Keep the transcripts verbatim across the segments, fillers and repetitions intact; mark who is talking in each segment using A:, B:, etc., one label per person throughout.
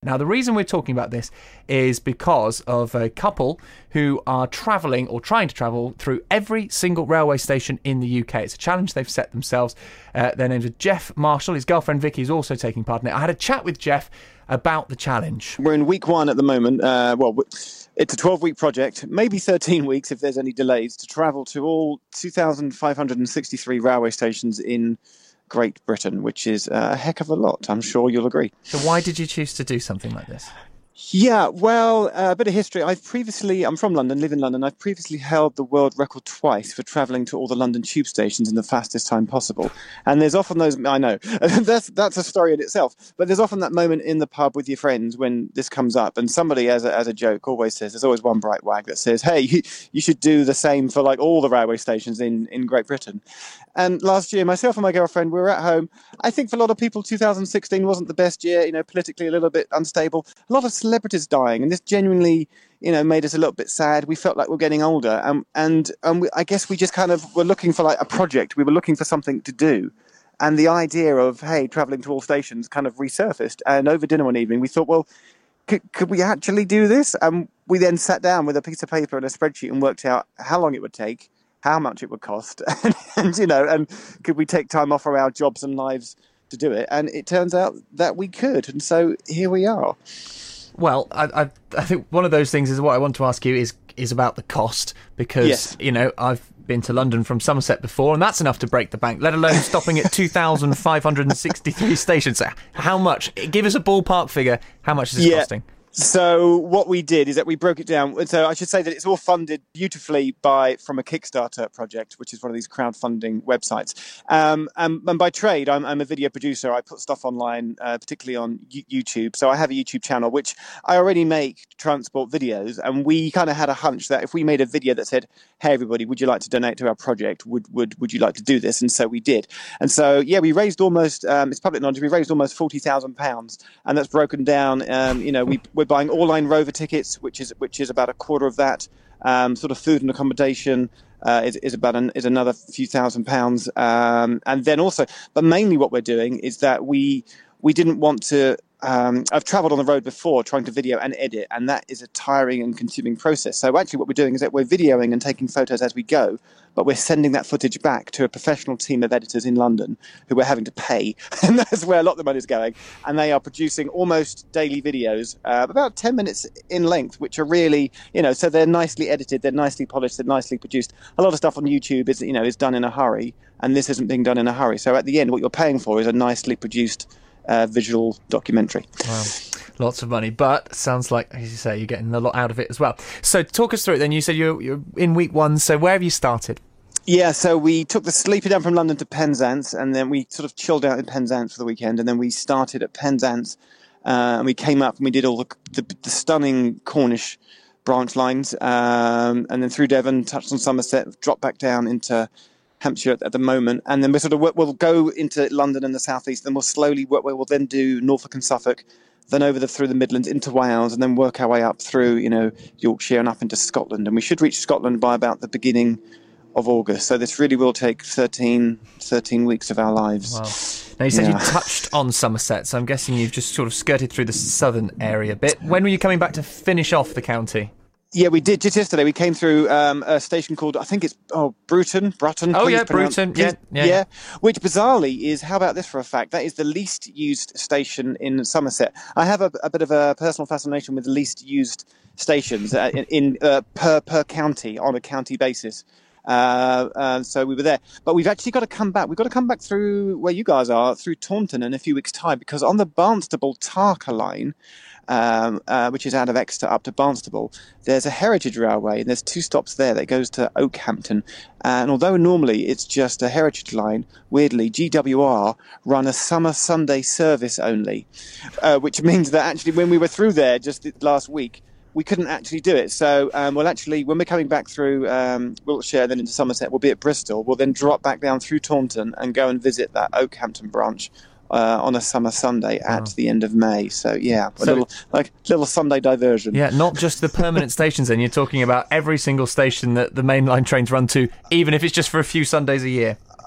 A: Now, the reason we're talking about this is because of a couple who are travelling or trying to travel through every single railway station in the U K. It's a challenge they've set themselves. Uh, their names are Jeff Marshall. His girlfriend Vicky is also taking part in it. I had a chat with Jeff about the challenge.
B: We're in week one at the moment. Uh, well, it's a twelve-week project, maybe thirteen weeks if there's any delays, to travel to all two thousand five hundred sixty-three railway stations in Great Britain, which is a heck of a lot. I'm sure you'll agree.
A: So why did you choose to do something like this?
B: Yeah, well, uh, a bit of history. I've previously, I'm from London, live in London. I've previously held the world record twice for travelling to all the London tube stations in the fastest time possible. And there's often those, I know, that's that's a story in itself. But there's often that moment in the pub with your friends when this comes up. And somebody, as a, as a joke, always says, there's always one bright wag that says, hey, you, you should do the same for like all the railway stations in, in Great Britain. And last year, myself and my girlfriend, we were at home. I think for a lot of people, two thousand sixteen wasn't the best year, you know, politically a little bit unstable. A lot of celebrities dying, and this genuinely, you know, made us a little bit sad. We felt like we're getting older, um, and um, we, I guess we just kind of were looking for like a project. We were looking for something to do, and the idea of, hey, travelling to all stations kind of resurfaced. And over dinner one evening, we thought, well, could, could we actually do this? And we then sat down with a piece of paper and a spreadsheet and worked out how long it would take, how much it would cost, and, and you know, and could we take time off of our jobs and lives to do it? And it turns out that we could, and so here we are.
A: Well, I, I, I think one of those things is what I want to ask you is is about the cost, because
B: yes.
A: you know, I've been to London from Somerset before, and that's enough to break the bank, let alone stopping at two thousand five hundred sixty-three stations. So how much? Give us a ballpark figure. How much is this
B: yeah.
A: costing?
B: So what we did is that we broke it down. So I should say that it's all funded beautifully by from a Kickstarter project, which is one of these crowdfunding websites. Um, and, and by trade, I'm, I'm a video producer. I put stuff online, uh, particularly on YouTube. So I have a YouTube channel, which I already make transport videos. And we kind of had a hunch that if we made a video that said, hey, everybody, would you like to donate to our project? Would would would you like to do this? And so we did. And so, yeah, we raised almost, um, it's public knowledge, we raised almost forty thousand pounds. And that's broken down, um, you know, we we're buying All Line Rover tickets, which is which is about a quarter of that. Um, sort of food and accommodation uh, is is about an, is another few thousand pounds. Um, and then also, but mainly what we're doing is that we we didn't want to. Um, I've travelled on the road before trying to video and edit, and that is a tiring and consuming process. So actually what we're doing is that we're videoing and taking photos as we go, but we're sending that footage back to a professional team of editors in London who we're having to pay, and that's where a lot of the money is going. And they are producing almost daily videos, uh, about ten minutes in length, which are really, you know, so they're nicely edited, they're nicely polished, they're nicely produced. A lot of stuff on YouTube is, you know, is done in a hurry, and this isn't being done in a hurry. So at the end, what you're paying for is a nicely produced Uh, visual documentary.
A: Wow. Lots of money, but sounds like, as you say, you're getting a lot out of it as well. So talk us through it then. You said you're, you're in week one, so where have you started?
B: Yeah, so we took the sleeper down from London to Penzance, and then we sort of chilled out in Penzance for the weekend, and then we started at Penzance, uh, and we came up and we did all the, the, the stunning Cornish branch lines, um, and then through Devon, touched on Somerset, dropped back down into Hampshire at, at the moment, and then we sort of we'll go into London and the southeast, then we'll slowly work. We'll then do Norfolk and Suffolk, then over the through the Midlands into Wales, and then work our way up through, you know, Yorkshire and up into Scotland. And we should reach Scotland by about the beginning of August. So this really will take thirteen, thirteen weeks of our lives.
A: Wow. Now you said
B: Yeah.
A: you touched on Somerset, so I'm guessing you've just sort of skirted through the southern area a bit. When were you coming back to finish off the county?
B: Yeah, we did just yesterday. We came through um, a station called, I think it's, oh, Bruton, Brutton.
A: Oh,
B: please
A: yeah,
B: pronounce-
A: Bruton,
B: please-
A: yeah, yeah,
B: yeah.
A: yeah.
B: Which bizarrely is, how about this for a fact? That is the least used station in Somerset. I have a, a bit of a personal fascination with the least used stations uh, in, in uh, per per county, on a county basis. Uh, uh, so we were there. But we've actually got to come back. We've got to come back through where you guys are, through Taunton in a few weeks' time, because on the Barnstaple-Tarka line, Um, uh, which is out of Exeter up to Barnstaple, there's a heritage railway, and there's two stops there that goes to Oakhampton. And although normally it's just a heritage line, weirdly, G W R run a summer Sunday service only, uh, which means that actually when we were through there just last week, we couldn't actually do it. So um, we'll actually, when we're coming back through um, Wiltshire, then into Somerset, we'll be at Bristol. We'll then drop back down through Taunton and go and visit that Oakhampton branch Uh, on a summer Sunday at
A: Wow.
B: the end of May. So yeah, a
A: So-
B: little like little Sunday diversion.
A: Yeah, not just the permanent stations then. You're talking about every single station that the mainline trains run to, even if it's just for a few Sundays a year.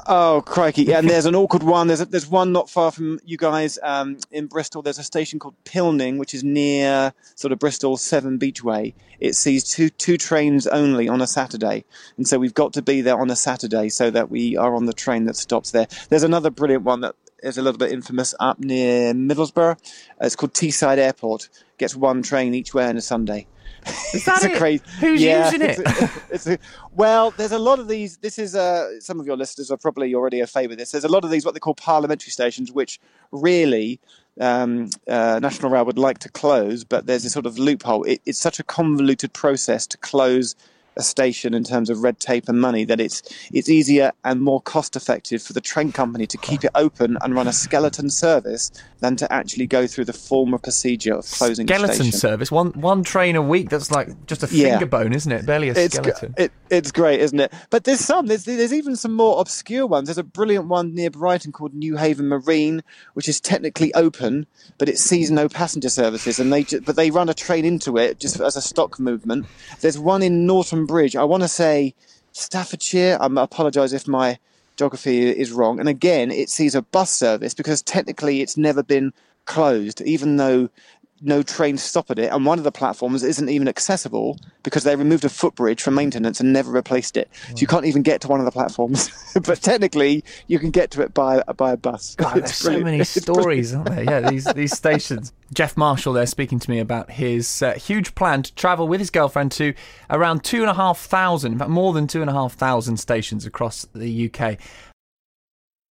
B: Oh, crikey. Yeah, and there's an awkward one. There's a, there's one not far from you guys um, in Bristol. There's a station called Pilning, which is near sort of Bristol Severn Beach Way. It sees two two trains only on a Saturday. And so we've got to be there on a Saturday so that we are on the train that stops there. There's another brilliant one that is a little bit infamous up near Middlesbrough. It's called Teesside Airport. Gets one train each way on a Sunday.
A: Is that
B: it's
A: it?
B: A crazy,
A: Who's
B: yeah,
A: using it?
B: It's a, it's a, well, there's a lot of these. This is uh, some of your listeners are probably already a favour with this. There's a lot of these what they call parliamentary stations, which really um, uh, National Rail would like to close, but there's a sort of loophole. It, it's such a convoluted process to close a station in terms of red tape and money that it's it's easier and more cost effective for the train company to keep it open and run a skeleton service than to actually go through the formal procedure of closing
A: skeleton
B: a station.
A: service, one one train a week. That's like just a finger
B: Yeah.
A: bone, isn't it? Barely a
B: It's
A: skeleton.
B: it, it's great, isn't it? But there's some. There's there's even some more obscure ones. There's a brilliant one near Brighton called New Haven Marine, which is technically open, but it sees no passenger services, and they ju- but they run a train into it just as a stock movement. There's one in Norton Bridge. I want to say Staffordshire. I apologise if my geography is wrong. And again, it sees a bus service because technically it's never been closed, even though no trains stop at it, and one of the platforms isn't even accessible because they removed a footbridge for maintenance and never replaced it. So you can't even get to one of the platforms. But technically, you can get to it by by a bus.
A: God, there's so many stories, aren't there? Yeah, these these stations. Jeff Marshall there speaking to me about his uh, huge plan to travel with his girlfriend to around two and a half thousand, in fact more than two and a half thousand stations across the U K.